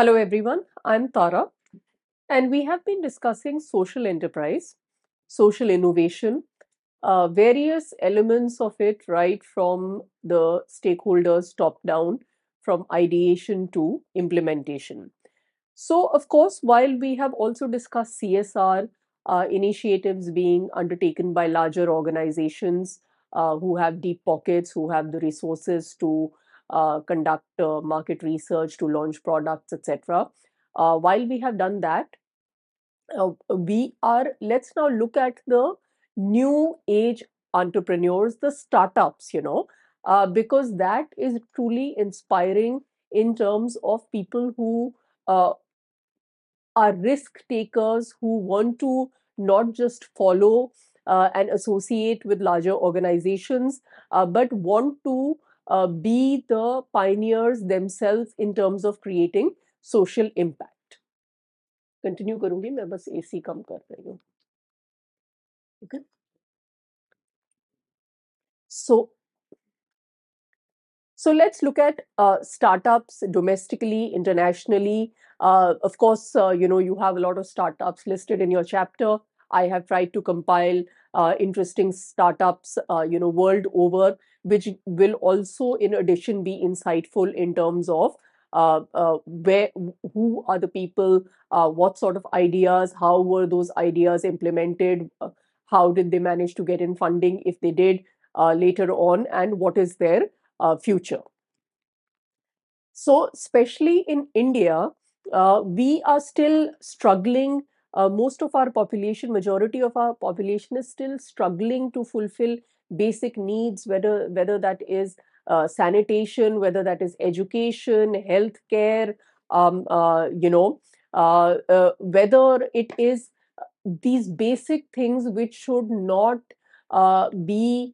Hello, everyone. I'm Tara, and we have been discussing social enterprise, social innovation, various elements of it, right from the stakeholders top down, from ideation to implementation. So, of course, while we have also discussed CSR initiatives being undertaken by larger organizations who have deep pockets, who have the resources to conduct market research, to launch products, etc. While we have done that, let's now look at the new age entrepreneurs, the startups, because that is truly inspiring in terms of people who uh, are risk takers who want to not just follow and associate with larger organizations, but want to be the pioneers themselves in terms of creating social impact. Continue करूंगी मैं बस AC कम कर रही हूँ ठीक है सो So let's look at startups domestically, internationally. Of course, you have a lot of startups listed in your chapter. I have tried to compile interesting startups, world over, which will also, in addition, be insightful in terms of where, who are the people, what sort of ideas, how were those ideas implemented, how did they manage to get in funding if they did later on, and what is their future. So, especially in India, we are still struggling. Most of our population, majority of our population, is still struggling to fulfill basic needs, whether that is sanitation, whether that is education, healthcare, whether it is these basic things which should not be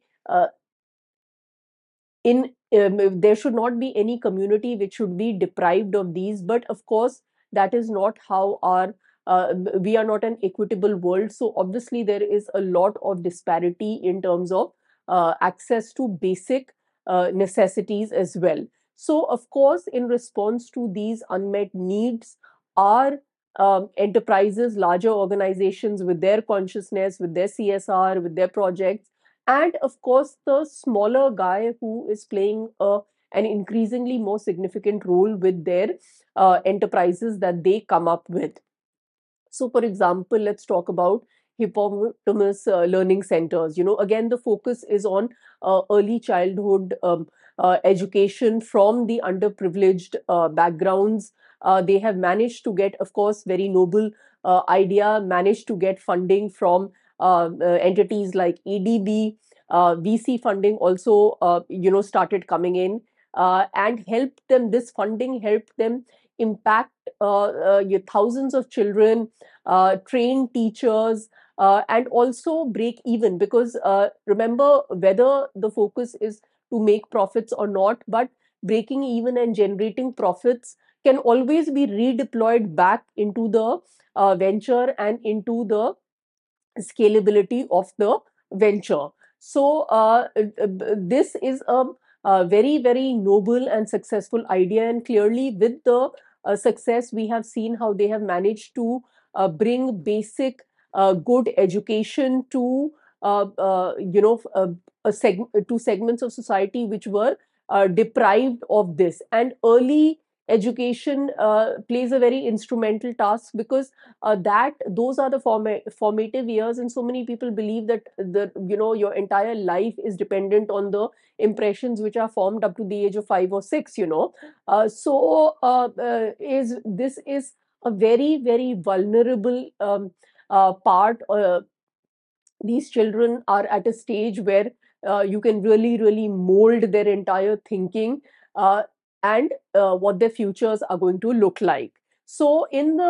in there should not be any community which should be deprived of these, but of course that is not how our we are not an equitable world, so obviously there is a lot of disparity in terms of access to basic necessities as well. So of course, in response to these unmet needs, our enterprises, larger organizations with their consciousness, with their CSR, with their projects, and of course the smaller guy who is playing an increasingly more significant role with their enterprises that they come up with. So for example, let's talk about hippopotamus learning centers. Again, the focus is on early childhood education from the underprivileged backgrounds. They have managed to get, of course, very noble idea, managed to get funding from entities like EDB. VC funding also, started coming in and helped them. This funding helped them impact thousands of children, train teachers, and also break even. Because remember, whether the focus is to make profits or not, but breaking even and generating profits can always be redeployed back into the venture and into the scalability of the venture. So, this is a very, very noble and successful idea. And clearly, with the success, we have seen how they have managed to bring basic good education to to segments of society which were deprived of this. And early education plays a very instrumental task, because that those are the formative years, and so many people believe that your entire life is dependent on the impressions which are formed up to the age of 5 or 6. Is this is a very, very vulnerable part. These children are at a stage where you can really, really mold their entire thinking, and what their futures are going to look like. So,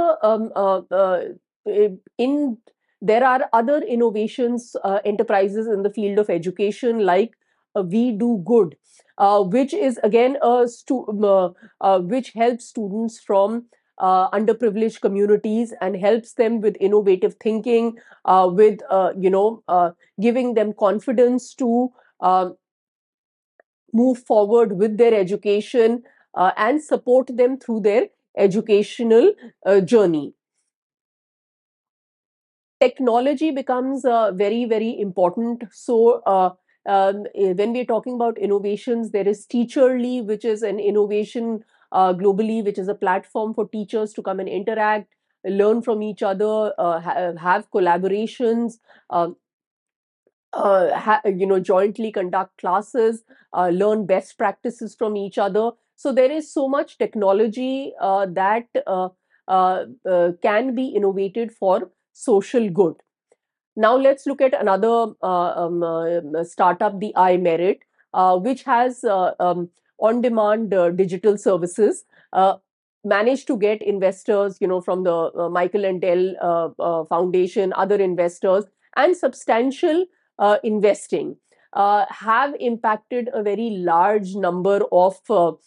in there are other innovations, enterprises in the field of education, like We Do Good, which is again which helps students from underprivileged communities and helps them with innovative thinking, with giving them confidence to uh, move forward with their education and support them through their educational journey. Technology becomes very, very important. So when we're talking about innovations, there is Teacherly, which is an innovation globally, which is a platform for teachers to come and interact, learn from each other, have collaborations, uh, jointly conduct classes, learn best practices from each other. So there is so much technology that can be innovated for social good. Now let's look at another startup, the iMerit, which has on-demand digital services. Managed to get investors, from the Michael and Dell Foundation, other investors, and substantial investing. Have impacted a very large number of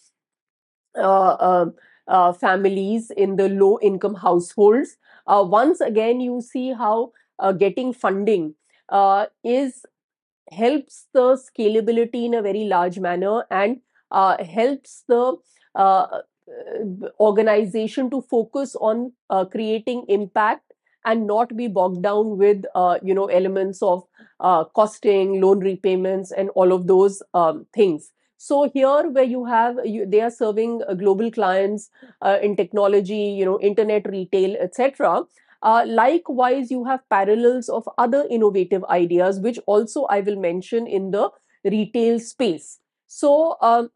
uh, uh, families in the low income households. Once again, you see how getting funding is helps the scalability in a very large manner, and helps the organization to focus on creating impact and not be bogged down with elements of costing, loan repayments, and all of those things. So here, where they are serving global clients in technology, internet retail, etc. Likewise, you have parallels of other innovative ideas, which also I will mention in the retail space. So,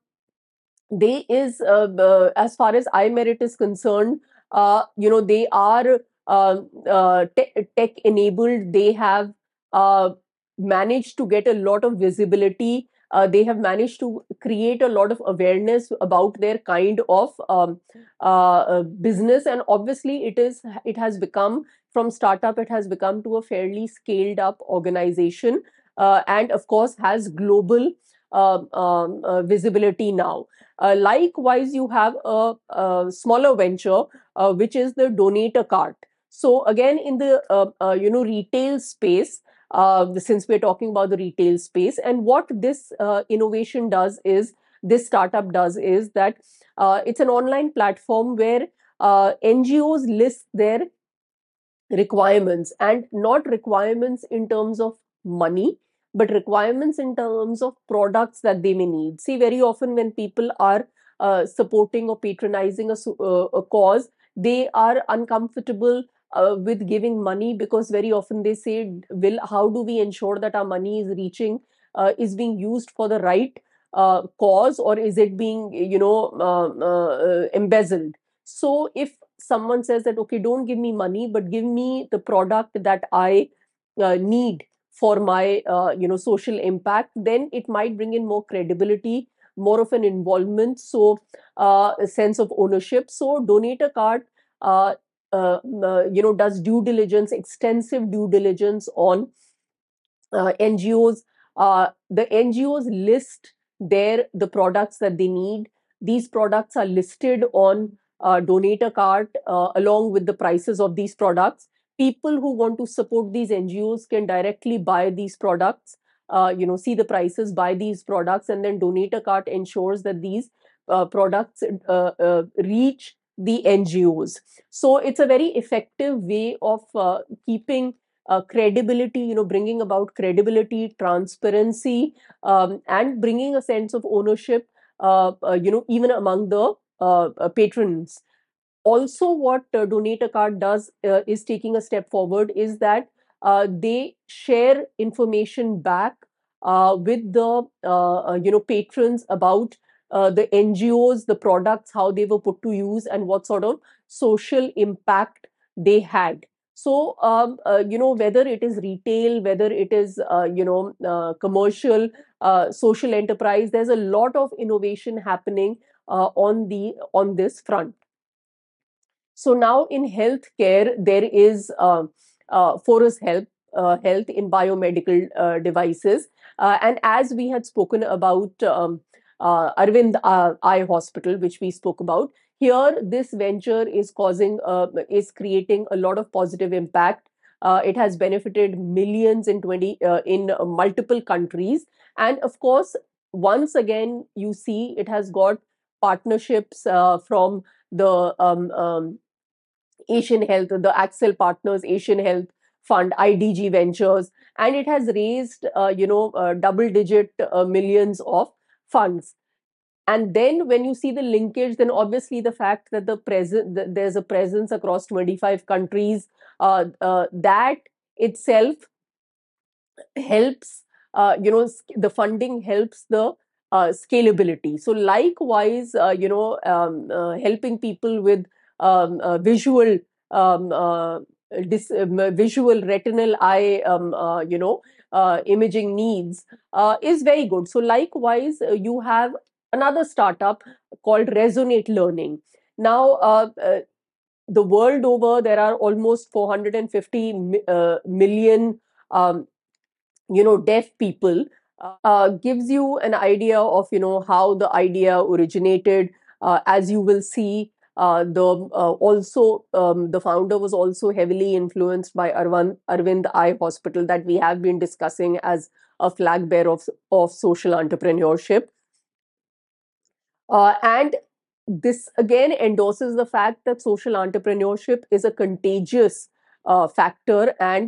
they is as far as iMerit is concerned, they are tech enabled. They have uh, managed to get a lot of visibility. They have managed to create a lot of awareness about their kind of business, and obviously it has become, from startup, it has become to a fairly scaled up organization, and of course has global visibility now. Likewise, you have a smaller venture, which is the Donator Cart. So again, in the retail space, since we're talking about the retail space, and what this innovation does is, this startup does is that it's an online platform where NGOs list their requirements, and not requirements in terms of money, but requirements in terms of products that they may need. See, very often when people are supporting or patronizing a cause, they are uncomfortable with giving money, because very often they say, will how do we ensure that our money is reaching, is being used for the right cause, or is it being embezzled? So if someone says that, okay, don't give me money, but give me the product that I need for my social impact, then it might bring in more credibility, more of an involvement, so a sense of ownership. So Donator Card does due diligence, extensive due diligence on NGOs. The NGOs list the products that they need. These products are listed on Donator Cart along with the prices of these products. People who want to support these NGOs can directly buy these products, see the prices, buy these products, and then Donator Cart ensures that these products reach the NGOs. So it's a very effective way of keeping credibility, bringing about credibility, transparency, and bringing a sense of ownership, even among the patrons. Also, what Donator Card does is taking a step forward, is that they share information back with the patrons about the NGOs, the products, how they were put to use, and what sort of social impact they had. So whether it is retail, whether it is commercial, social enterprise, there's a lot of innovation happening on this front. So now in healthcare, there is Forus Health in biomedical devices. And as we had spoken about Arvind Eye Hospital, which we spoke about, here this venture is creating a lot of positive impact. It has benefited millions in multiple countries, and of course, once again, you see it has got partnerships from the Asian Health, the Axel Partners Asian Health Fund, IDG Ventures, and it has raised, double-digit millions of funds. And then when you see the linkage, then obviously the fact that there's a presence across 25 countries, that itself helps, the funding helps the scalability. So likewise, helping people with visual, um, uh, visual retinal eye, imaging needs is very good. So likewise, you have another startup called Resonate Learning. Now, the world over, there are almost 450 million um, deaf people. Gives you an idea of how the idea originated. As you will see, the founder was also heavily influenced by Arvind Eye Hospital, that we have been discussing as a flag bearer of social entrepreneurship. And this again endorses the fact that social entrepreneurship is a contagious factor, and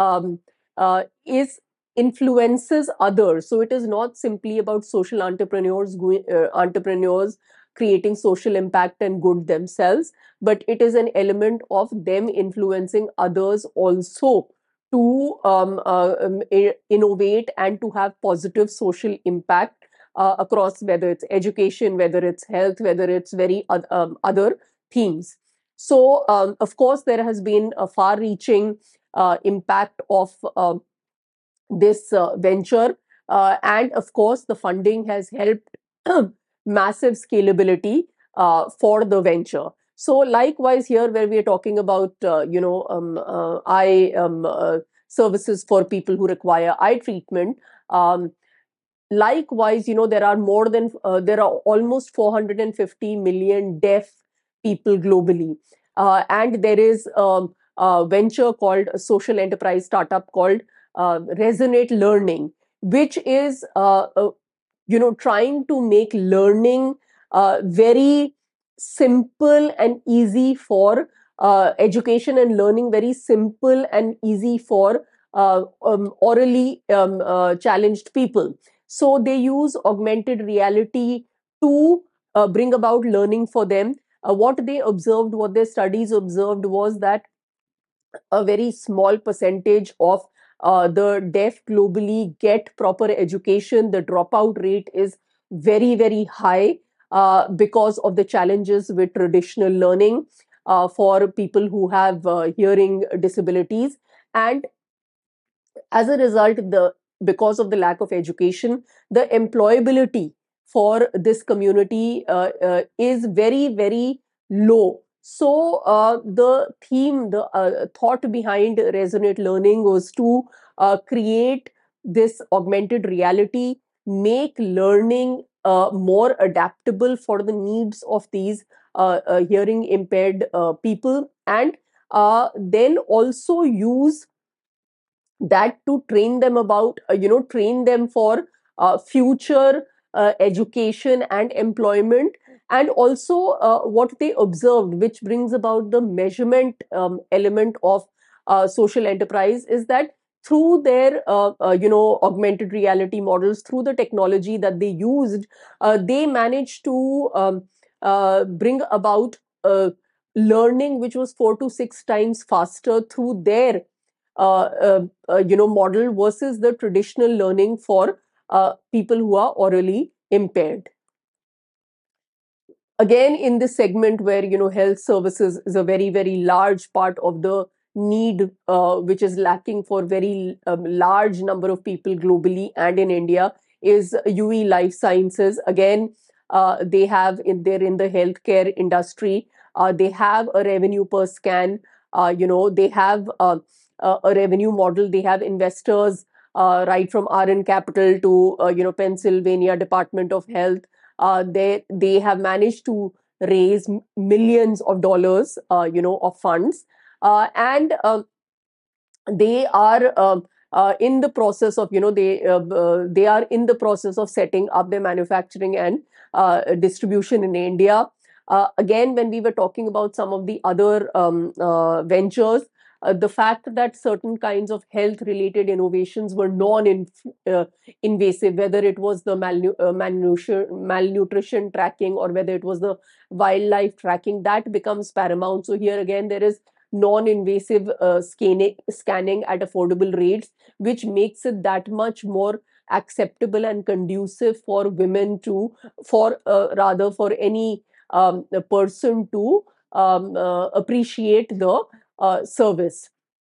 is influences others. So it is not simply about social entrepreneurs creating social impact and good themselves, but it is an element of them influencing others also to innovate and to have positive social impact across, whether it's education, whether it's health, whether it's very other themes. So, of course, there has been a far reaching impact of this venture. And of course, the funding has helped massive scalability for the venture. So, likewise, here where we are talking about, eye services for people who require eye treatment. Likewise, there are almost 450 million deaf people globally, and there is a venture called a social enterprise startup called Resonate Learning, which is trying to make learning very simple and easy for education, and learning very simple and easy for orally challenged people. So they use augmented reality to bring about learning for them. What their studies observed was that a very small percentage of the deaf globally get proper education. The dropout rate is very, very high because of the challenges with traditional learning for people who have hearing disabilities. And as a result, because of the lack of education, the employability for this community is very, very low. So the thought behind Resonate Learning was to create this augmented reality, make learning more adaptable for the needs of these hearing impaired people, and then also use that to train them train them for future education and employment. And also what they observed, which brings about the measurement element of social enterprise, is that through their augmented reality models, through the technology that they used, they managed to bring about learning which was 4 to 6 times faster through their model versus the traditional learning for people who are orally impaired. Again, in this segment where health services is a very, very large part of the need, which is lacking for very large number of people globally and in India, is UE Life Sciences. Again, they're in the healthcare industry. They have a revenue per scan. They have a revenue model. They have investors right from RN Capital to Pennsylvania Department of Health. They have managed to raise millions of dollars, of funds, and they are in the process of, they are in the process of setting up their manufacturing and distribution in India. Again, when we were talking about some of the other ventures, the fact that certain kinds of health related innovations were non invasive, whether it was the malnutrition tracking, or whether it was the wildlife tracking, that becomes paramount. So here again, there is non-invasive scanning at affordable rates, which makes it that much more acceptable and conducive for women to, for rather for any a person to appreciate the service.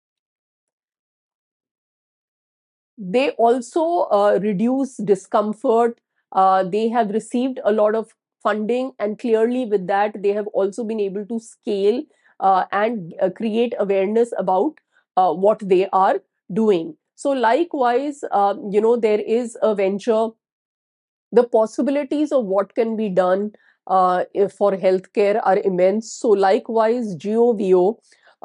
They also reduce discomfort. They have received a lot of funding, and clearly with that they have also been able to scale and create awareness about what they are doing. So likewise, there is a venture, the possibilities of what can be done for healthcare are immense. So likewise, GeoVio,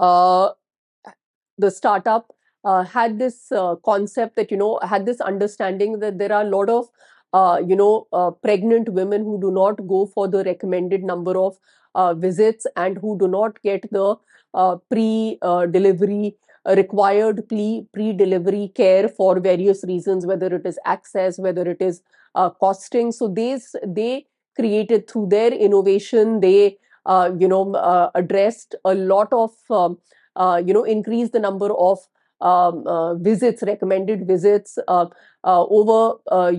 the startup, had this concept that, had this understanding that there are a lot of pregnant women who do not go for the recommended number of visits, and who do not get the pre delivery required pre delivery care for various reasons, whether it is access, whether it is costing. So they created, through their innovation, they addressed a lot of increase the number of visits, recommended visits, over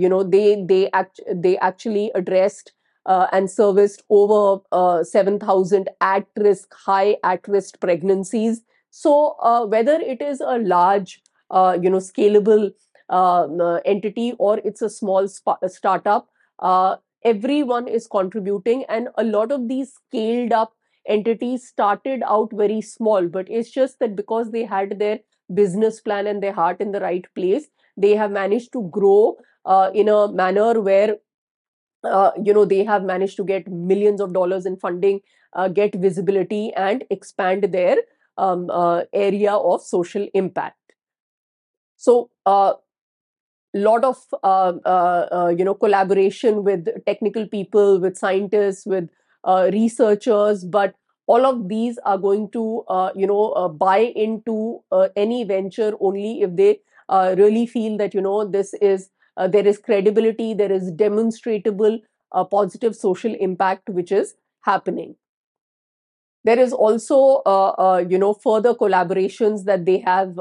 they actually addressed and serviced over 7,000 at risk, high at risk pregnancies. So whether it is a large scalable entity, or it's a small startup, everyone is contributing, and a lot of these scaled up entities started out very small, but it's just that because they had their business plan and their heart in the right place, they have managed to grow in a manner where they have managed to get millions of dollars in funding, get visibility, and expand their area of social impact. So lot of collaboration with technical people, with scientists, with researchers, but all of these are going to buy into any venture only if they really feel that this is there is credibility, there is demonstrable positive social impact which is happening. There is also further collaborations that they have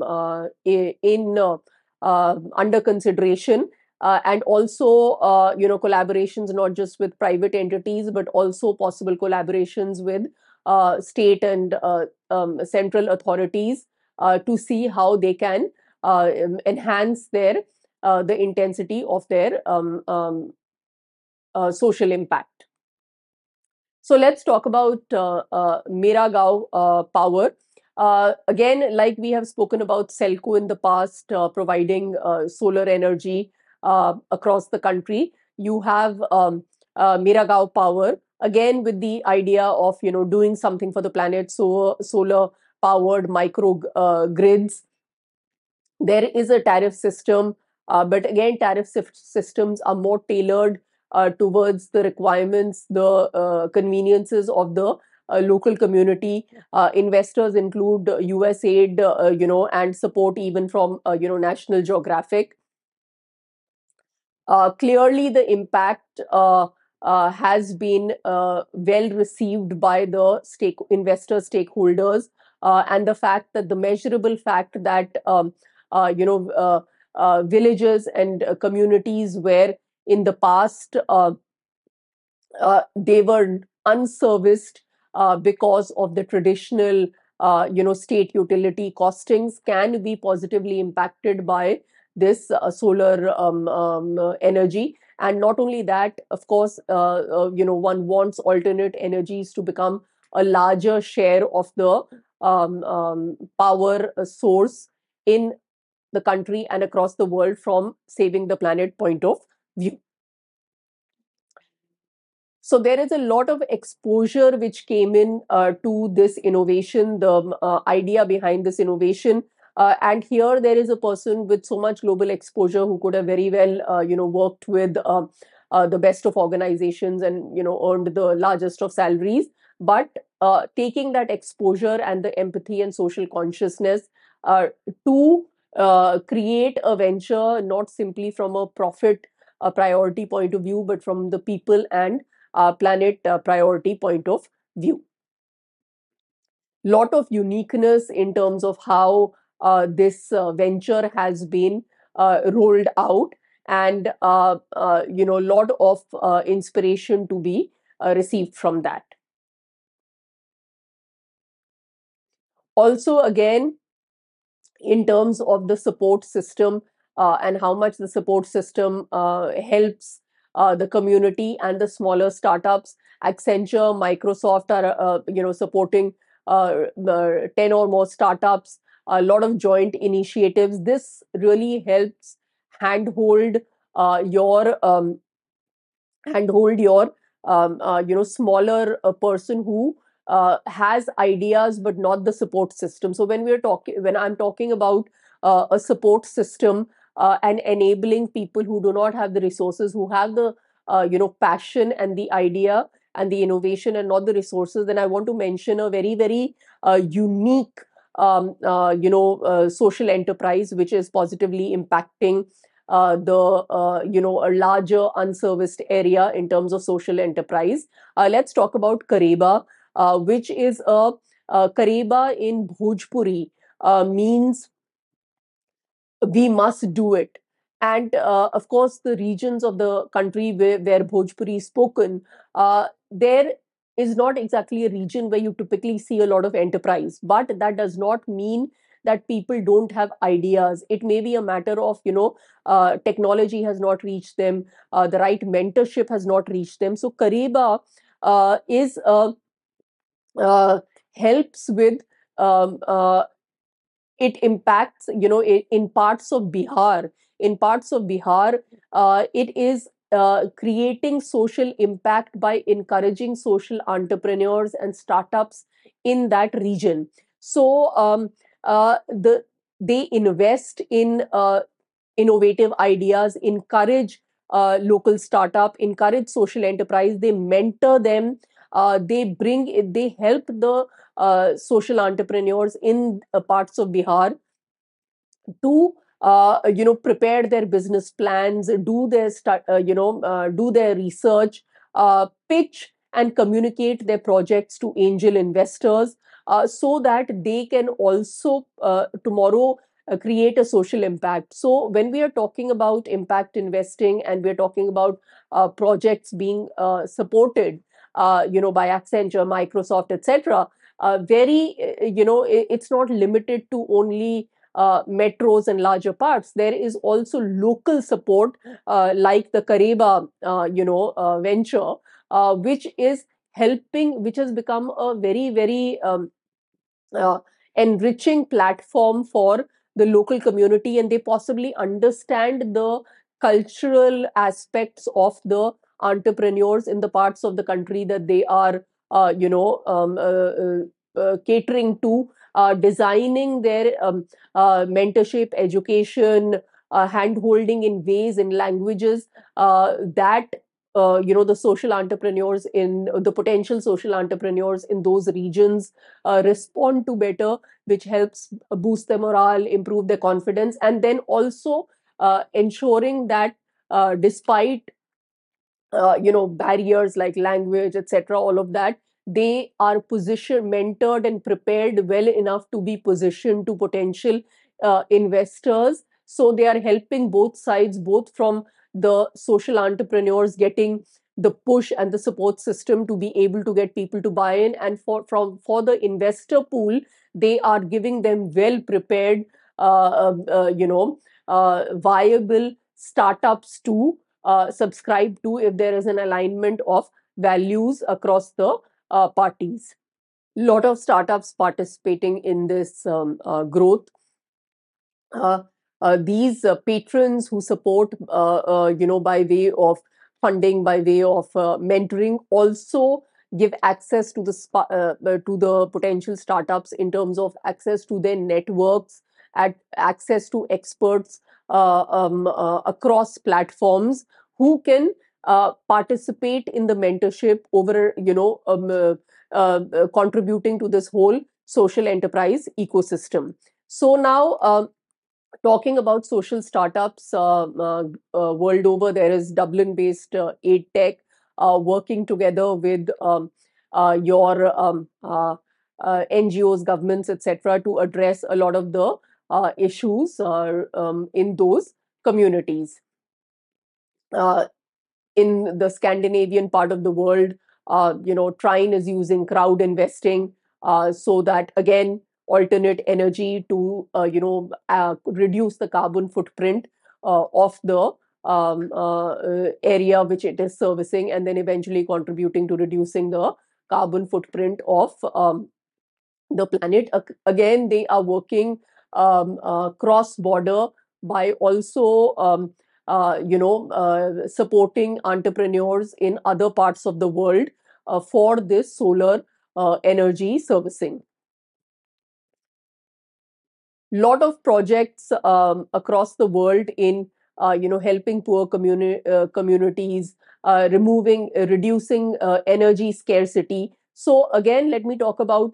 in under consideration, and also collaborations not just with private entities, but also possible collaborations with state and central authorities to see how they can enhance their the intensity of their social impact. So let's talk about Mera Gaon Power. Again, like we have spoken about Selco in the past, providing solar energy across the country. You have Mera Gaon Power, again with the idea of doing something for the planet. So solar powered micro grids. There is a tariff system, but again, systems are more tailored towards the requirements, the conveniences of the local community. Investors include USAID, and support even from National Geographic. Clearly, the impact has been well received by the investor stakeholders, and the fact that the measurable fact that villages and communities where in the past they were unserviced because of the traditional state utility costings can be positively impacted by this solar energy. And not only that, of course, one wants alternate energies to become a larger share of the power source in the country and across the world from saving the planet point of view. So there is a lot of exposure which came in to this innovation. The idea behind this innovation And here there is a person with so much global exposure who could have very well, worked with the best of organizations and, earned the largest of salaries. But taking that exposure and the empathy and social consciousness to create a venture, not simply from a profit priority point of view, but from the people and planet priority point of view. Lot of uniqueness in terms of how this venture has been rolled out, and lot of inspiration to be received from that. Also, again, in terms of the support system, and how much the support system helps the community and the smaller startups. Accenture, Microsoft are supporting 10 or more startups, a lot of joint initiatives. This really helps handhold your handhold your smaller person who has ideas but not the support system. So when I'm talking about a support system and enabling people who do not have the resources, who have the passion and the idea and the innovation and not the resources, then I want to mention a very, very unique social enterprise which is positively impacting the a larger unserviced area in terms of social enterprise. Let's talk about Kareba, which is Kareba in Bhojpuri means we must do it. And of course, the regions of the country where Bhojpuri is spoken, there is not exactly a region where you typically see a lot of enterprise. But that does not mean that people don't have ideas. It may be a matter of, technology has not reached them, the right mentorship has not reached them. So Kareba is uh, helps with it impacts, in parts of Bihar. In parts of Bihar, it is creating social impact by encouraging social entrepreneurs and startups in that region. So they invest in innovative ideas, encourage local startup, encourage social enterprise. They mentor them. They help the social entrepreneurs in parts of Bihar to prepare their business plans, do their research, pitch and communicate their projects to angel investors, so that they can also tomorrow create a social impact. So when we are talking about impact investing and we're talking about projects being supported by Accenture, Microsoft, etc., very it's not limited to only metros and larger parts. There is also local support, like the Kareba, venture, which is helping, which has become a very, very uh, enriching platform for the local community, and they possibly understand the cultural aspects of the entrepreneurs in the parts of the country that they are catering to, designing their mentorship, education, hand holding in ways, in languages that the social entrepreneurs in the potential social entrepreneurs in those regions respond to better, which helps boost their morale, improve their confidence, and then also ensuring that despite barriers like language, etc., all of that, they are positioned, mentored and prepared well enough to be positioned to potential investors. So they are helping both sides, both from the social entrepreneurs getting the push and the support system to be able to get people to buy in, and for the investor pool, they are giving them well prepared viable startups to subscribe to if there is an alignment of values across the parties. Lot of startups participating in this growth. uh, these patrons who support, by way of funding, by way of mentoring, also give access to the potential startups in terms of access to their networks, access to experts across platforms who can participate in the mentorship over, contributing to this whole social enterprise ecosystem. So now, talking about social startups world over, there is Dublin-based Aid Tech working together with your NGOs, governments, etc., to address a lot of the issues in those communities. Uh, in the Scandinavian part of the world, Trine is using crowd investing so that, again, alternate energy to reduce the carbon footprint of the area which it is servicing, and then eventually contributing to reducing the carbon footprint of the planet. Again, they are working cross border by also supporting entrepreneurs in other parts of the world for this solar energy servicing. Lot of projects across the world in helping poor communities, reducing energy scarcity. So again, let me talk about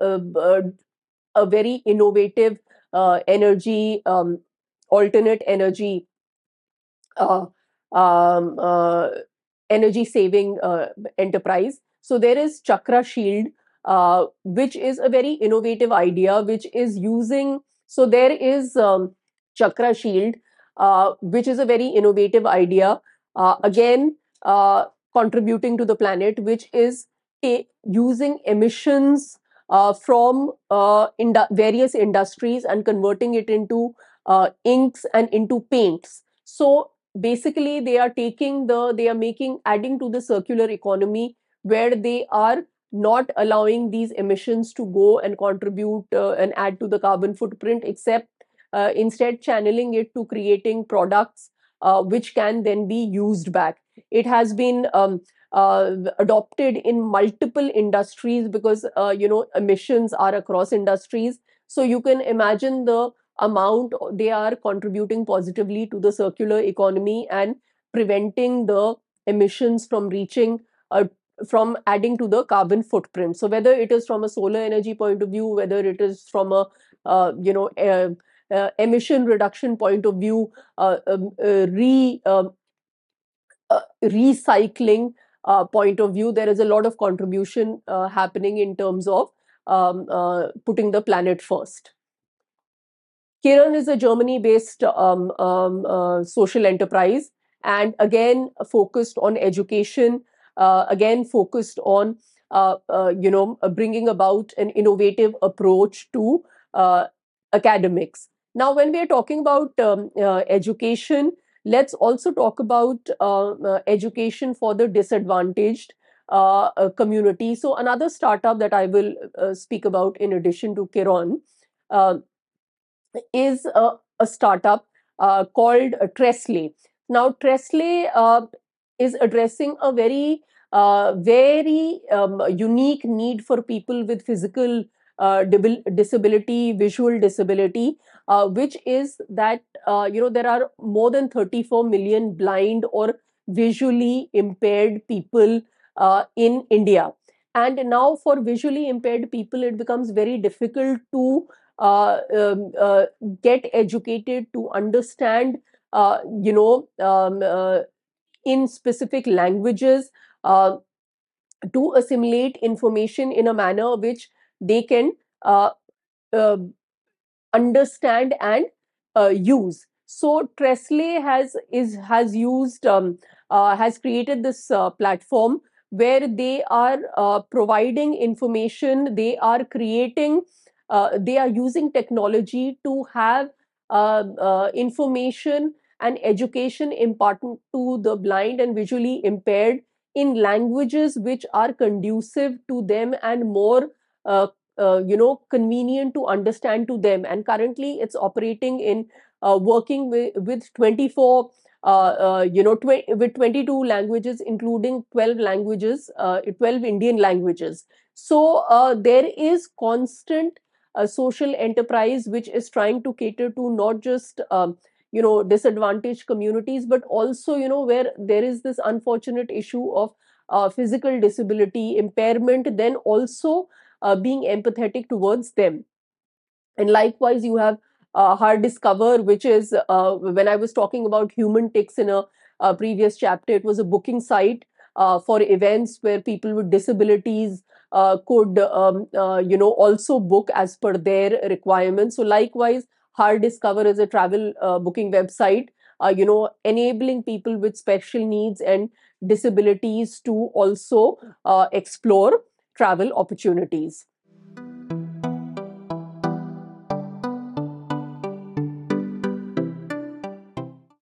a very innovative energy, alternate energy, uh, um, uh, energy saving enterprise. So there is Chakra Shield, which is a very innovative idea, which is using. So there is Chakra Shield, which is a very innovative idea. Again, contributing to the planet, which is using emissions from various industries and converting it into inks and into paints. So basically, they are making, adding to the circular economy, where they are not allowing these emissions to go and contribute and add to the carbon footprint, except instead channeling it to creating products which can then be used back. It has been adopted in multiple industries because emissions are across industries. So you can imagine the amount they are contributing positively to the circular economy and preventing the emissions from reaching from adding to the carbon footprint. So whether it is from a solar energy point of view, whether it is from a emission reduction point of view, recycling point of view, there is a lot of contribution happening in terms of putting the planet first. Kiran is a Germany-based social enterprise, and again focused on education. Again focused on bringing about an innovative approach to academics. Now, when we are talking about education, let's also talk about education for the disadvantaged community. So, another startup that I will speak about in addition to Kiran is a startup called Trestle. Now, Trestle is addressing a very unique need for people with physical disability, visual disability, which is that there are more than 34 million blind or visually impaired people in India. And now, for visually impaired people, it becomes very difficult to get educated, to understand, in specific languages, to assimilate information in a manner which they can uh, uh, understand and use. So Trestle has created this platform where they are providing information. They are using technology to have information and education imparted to the blind and visually impaired in languages which are conducive to them and more convenient to understand to them. And currently it's operating in working with 24 with 22 languages, including 12 languages, 12 Indian languages. So there is constant a social enterprise which is trying to cater to not just disadvantaged communities, but also where there is this unfortunate issue of physical disability impairment, then also being empathetic towards them. And likewise, you have Hard Discover, which is when I was talking about human ticks in a previous chapter, it was a booking site for events where people with disabilities could also book as per their requirements. So likewise, Hard Discover is a travel booking website, enabling people with special needs and disabilities to also explore travel opportunities.